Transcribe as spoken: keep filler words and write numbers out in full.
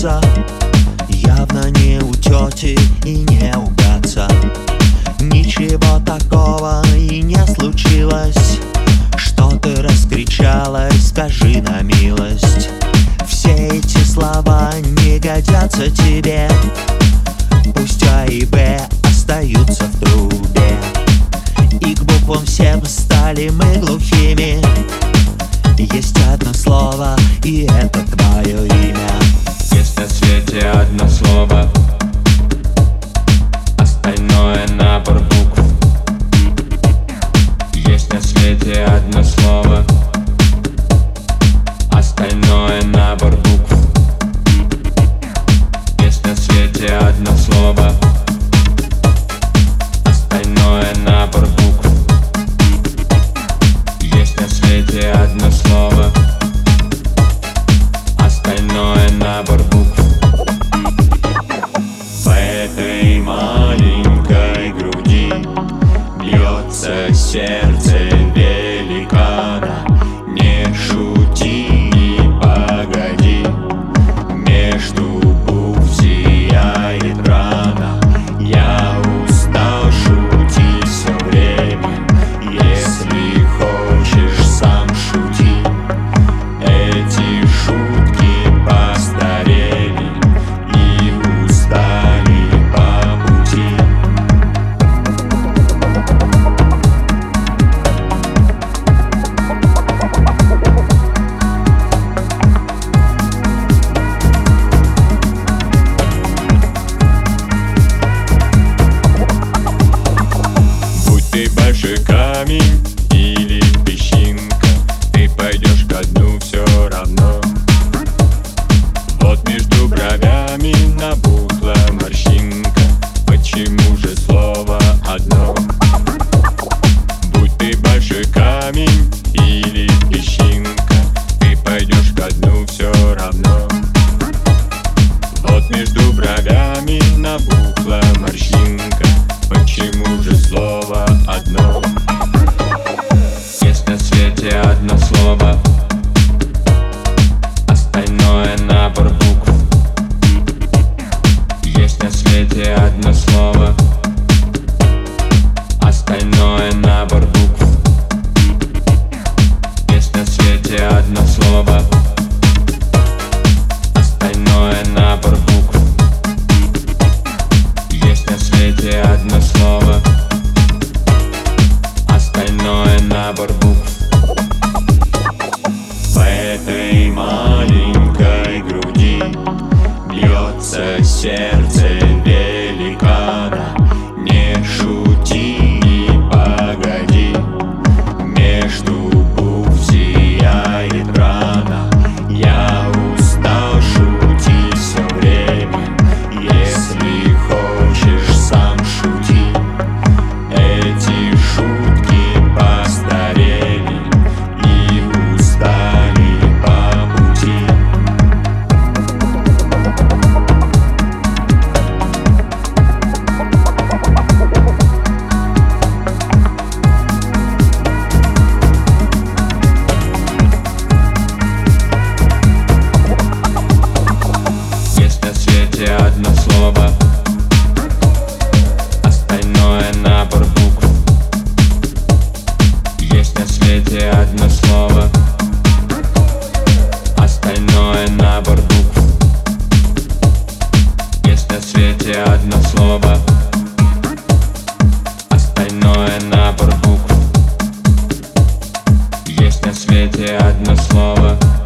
сердца явно не у тети и не у братца. Ничего такого и не случилось, что ты раскричалась, скажи на милость. Все эти слова не годятся тебе, пусть А и Б остаются в трубе. И к буквам всем стали мы глухими. Есть одно слово, и это твое имя. Есть на свете одно слово, остальное набор букв. Есть на свете одно слово, остальное набор букв. Есть на свете одно слово, остальное набор букв. Есть на свете одно слово, остальное набор букв. В этой маленькой груди бьется сердце великана. Не шути и погоди, между букв сияет рана. Я устал шутить все время, если хочешь, сам шути. Эти шутки постарели и устали по пути. Будь ты большой камень или песчинка, ты пойдешь ко дну все равно. Вот между бровями набухла морщинка, почему же слово одно? Будь ты большой камень или песчинка, ты пойдешь ко дну все равно. Вот между бровями набухла морщинка, почему же слово одно? Есть на свете одно слово, остальное набор букв. Есть на свете одно слово, остальное набор букв. Есть на свете одно слово, остальное набор букв. Есть на свете одно слово, остальное набор букв. В этой маленькой груди бьется сердце великана. Не шути и погоди, между букв сияет рана. Я устал шутить все время, если хочешь, сам шути. Эти шутки постарели и устали по пути. Есть на свете одно слово, остальное набор букв. Есть на свете одно слово, остальное набор букв. Есть на свете одно слово, остальное набор букв. Есть на свете одно слово,